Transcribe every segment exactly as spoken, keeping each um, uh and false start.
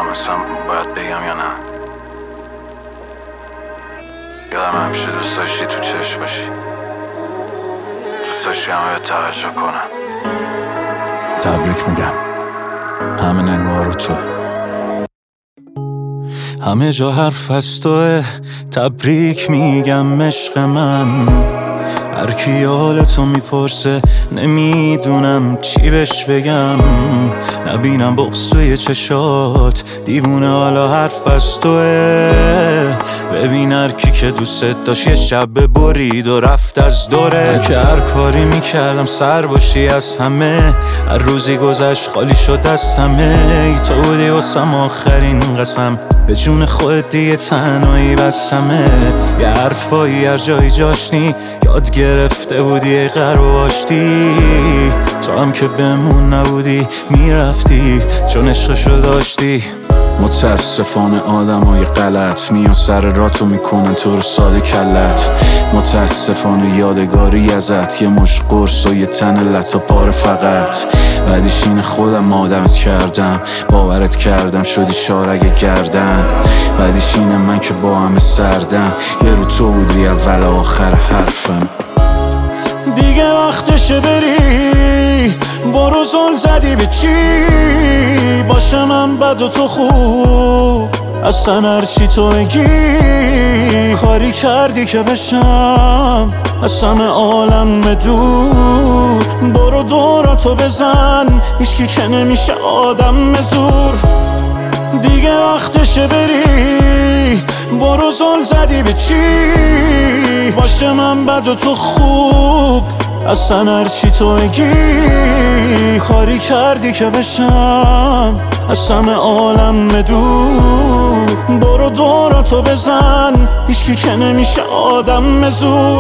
نمیدونم اصلا باید بگم یا نه. یادم همیشه دوست داشتی تو چشم باشی، دوست داشتی همه به توجه کنم. تبریک میگم، همه نگاه رو تو، همه جا حرف از توه. تبریک میگم عشق من، هر کی حالتو میپرسه نمیدونم چی بهش بگم. نبینم بغض توی چشات، دیوونه حالا حرف از توه. ببین هر کی که دوست داشت یه شب برید و رفت از دورت. که هر کاری میکردم سر باشی از همه، هر روزی گذشت خالی شد از همه. ای تو بودی واسم آخرین قسم، به جون خودت دیگه تنهایی بسمه. یه حرفایی هر جایی جاشنی یاد گرفته بودی ای غرب آشتی. تو هم که بمون نبودی میرفتی چون عشقشو داشتی. متاسفانه آدم های غلط میان سر راتو میکنن تو رو ساده کلت. متاسفانه یادگاری ازت یه مش قرص و یه تن لطا پاره فقط. بعدش اینه خودم آدمت کردم، باورت کردم شدی شارگ گردن. بعدش اینه من که با همه سردم، یه رو تو بودی اول آخر حرفم. دیگه وقتشه بری، برو زل زدی به چی؟ باشه من بد و تو خوب، اصلا هرچی تو بگی. کاری کردی که بشم از همه عالم دور. برو دوراتو بزن، هیچکی که نمیشه آدم زور. دیگه وقتشه بری، برو زل زدی به چی؟ باشه من بد و تو خوب، اصلا هرچی تو بگی. کاری کردی که بشم از همه عالم دور. برو دوراتو بزن، هیچکی که نمیشه آدم زور.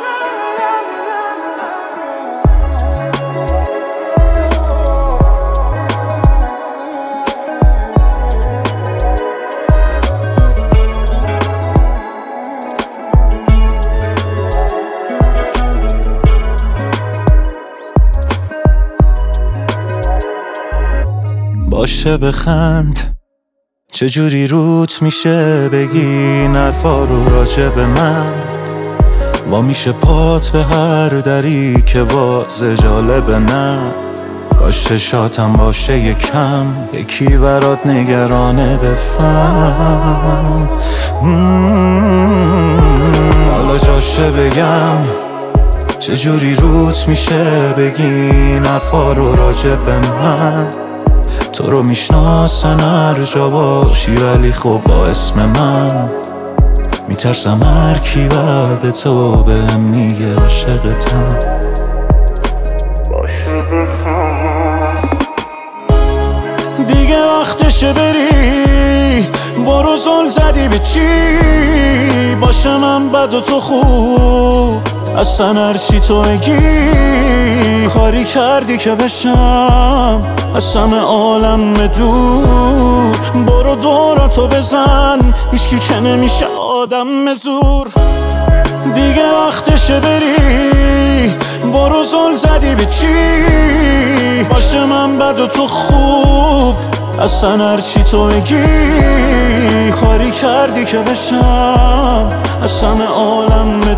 باشه بخند، چجوری روت میشه بگی نرفا رو راجع به من. با میشه پات به هر دری که باز جالبه نه. کاش چشاتم باشه یکم، یکی برات نگرانه بفهم. حالا جاشه بگم، چجوری روت میشه بگی نرفا رو راجع به من. تو رو میشناسن هر جا باشی، ولی خب با اسم من میترسم هر کی بعد تو بهم میگه عاشقتم. دیگه وقتشه بری، برو زل زدی به چی؟ باشه من بد و تو خوب، اصلا هرچی تو بگی. کاری کردی که بشم از همه عالم دور. برو دوراتو بزن، هیچکی که نمیشه آدم زور. دیگه وقتشه بری، برو زل زدی به چی؟ باشه من بد و تو خوب، اصلا هرچی تو بگی. کاری کردی که بشم از همه عالم